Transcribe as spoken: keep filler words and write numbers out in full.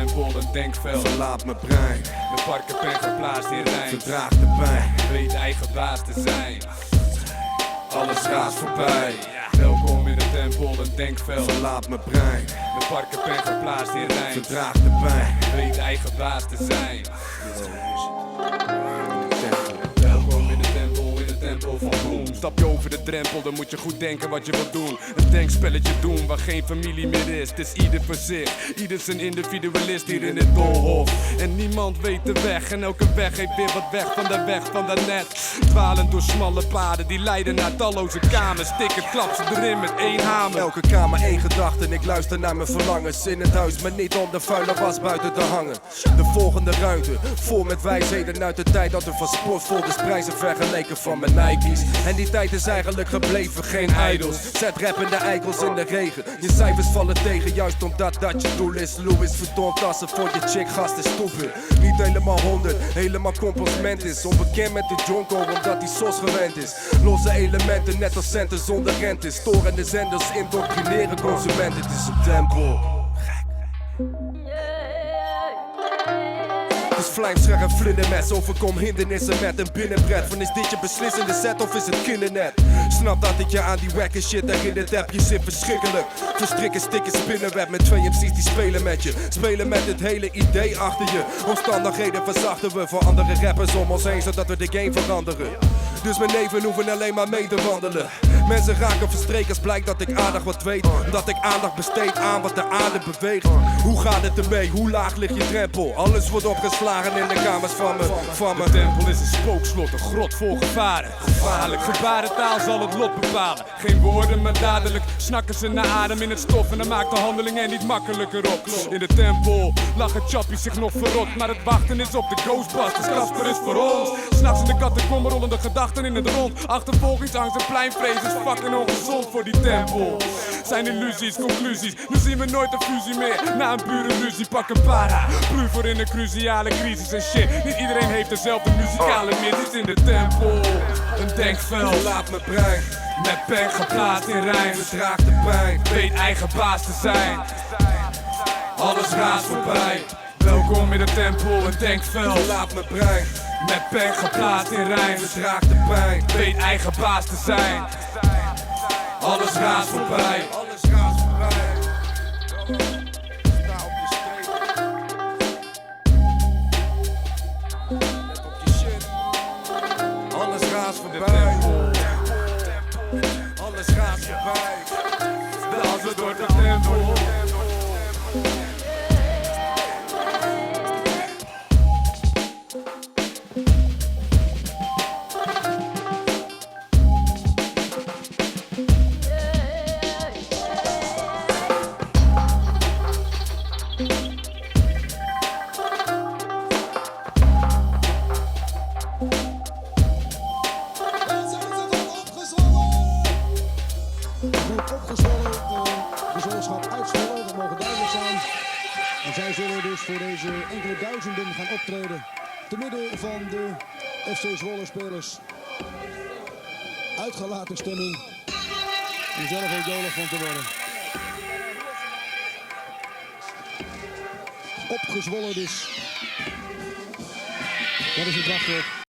tempel, een denkveld. Verlaat mijn brein, Met parken pen geplaatst in rijm. verdraag de pijn. Weet eigen baas te zijn. Alles gaat voorbij. Welkom in de tempel, een denkveld. Verlaat mijn brein, Met parken pen geplaatst in rijm. verdraag de pijn. Weet eigen baas te zijn. Welkom in de tempel, in de tempel van bloem. Stap je over de drempel, dan moet je goed denken wat je wilt doen. Een denkspelletje doen waar geen familie meer is. Het is ieder voor zich, ieder zijn individualist hier in dit doolhof. En niemand weet de weg en elke weg heeft weer wat weg van de weg van daarnet. Dwalend door smalle paden die leiden naar talloze kamers. Stikken, klap ze erin met één hamer. Elke kamer één gedachte, ik luister naar mijn verlangens. In het huis, maar niet om de vuile was buiten te hangen. De volgende ruimte, vol met wijsheden uit de tijd dat er van sportfolders prijzen vergeleken van mijn Nike's. En die tijd is eigenlijk gebleven, geen idols. Zet rappende eikels in de regen. Je cijfers vallen tegen, juist omdat dat je doel is. Louis Vuitton tassen voor je chick, gast is stoepen. Niet helemaal honderd, helemaal composment is. Onbekend met de jonko, omdat die sos gewend is. Losse elementen, net als centen zonder rente. Storende zenders, indoctrineren consumenten. Het is een tempel. Het is vlijmscherp vlindermes, overkom hindernissen met een binnenpret. Van is dit je beslissende set of is het kindernet? Snap dat ik je aan die wacke shit herinnerd heb, je zit verschrikkelijk. Verstrikken, stikken, spinnenweb met twee M C's die spelen met je. Spelen met het hele idee achter je. Omstandigheden verzachten we voor andere rappers om ons heen, zodat we de game veranderen. Dus mijn neven hoeven alleen maar mee te wandelen. Mensen raken verstreken als blijkt dat ik aardig wat weet. Dat ik aandacht besteed aan wat de aarde beweegt. Hoe gaat het ermee? Hoe laag ligt je drempel? Alles wordt opgeslagen in de kamers van me. Van me. De tempel is een spookslot, een grot vol gevaren. Gevaarlijk, gebarentaal zal het lot bepalen. Geen woorden, maar dadelijk snakken ze naar adem in het stof. En dan maakt de handeling er niet makkelijker op. In de tempel lachen chappies zich nog verrot. Maar het wachten is op de Ghostbusters, Casper is voor ons. S'nachts in de catacomben rollen de gedachten in het rond. Achtervolgingsangst en pleinvrees is fucking ongezond voor die tempel. Zijn illusies, conclusies, nu zien we nooit een fusie meer. Na een pure ruzie, pak een para. Pruur voor in een cruciale crisis en shit. Niet iedereen heeft dezelfde muzikale missie in de tempel. Een denkveld, Verlaat mijn brein, met pen geplaatst in rijm. verdraag de pijn. Weet eigen baas te zijn. Alles raast voorbij. Welkom in de tempel, een denkveld. Verlaat mijn brein, Met pen geplaatst in rijm. verdraag de pijn. Weet eigen baas te zijn. Alles raast voorbij. Alles gaat voorbij. Sta op je streep. Let op je shit. Alles gaat voorbij. Alles gaat voorbij. Dansen door de tempel. Opgezwollen, uh, de gezelschap uitzwollen, dat mogen duidelijk zijn. En zij zullen dus voor deze enkele duizenden gaan optreden. Te midden van de F C Zwolle spelers. Uitgelaten stemming. Om zelf ook jolig van te worden. Opgezwollen dus. Dat is het wachtwoord.